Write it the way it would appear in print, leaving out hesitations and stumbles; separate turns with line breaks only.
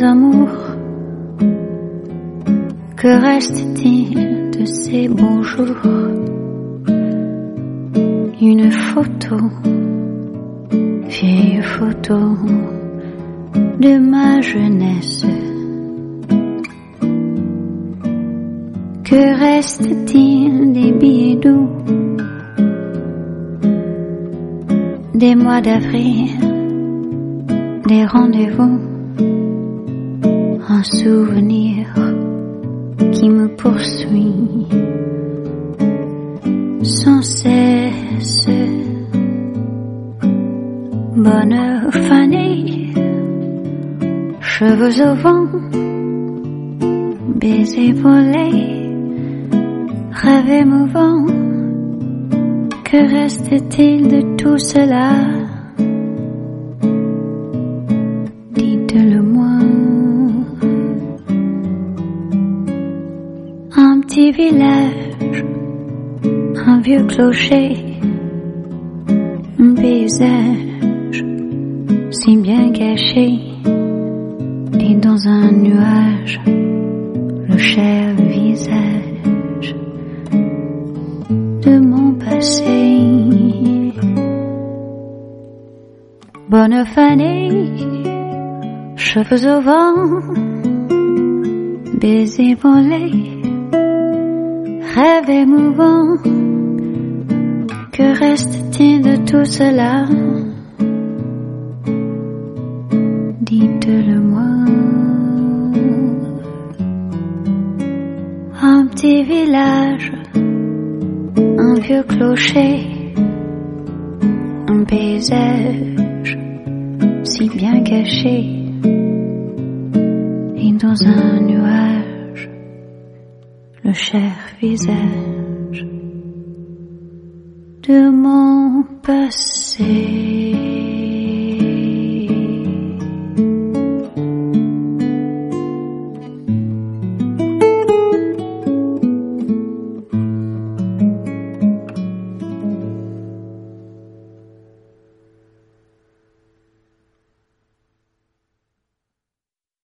amours? Que reste-t-il de ces beaux jours? Une photo, vieille photo de ma jeunesse. Que reste-t-il des billets doux, des mois d'avril, des rendez-vous, un souvenir qui me poursuit sans cesse? Bonne fanée, cheveux au vent, baisers volés, rêve émouvant. Que reste-t-il de tout cela? Dites-le-moi. Un petit village, un vieux clocher, un paysage si bien caché, et dans un nuage le cher visage de mon passé. Bonne fanée, cheveux au vent, baisers volés, rêve émouvant. Que reste-t-il de tout cela? Dites-le-moi. Un petit village, un vieux clocher, un paysage si bien caché, et dans un nuage le cher visage de mon passé.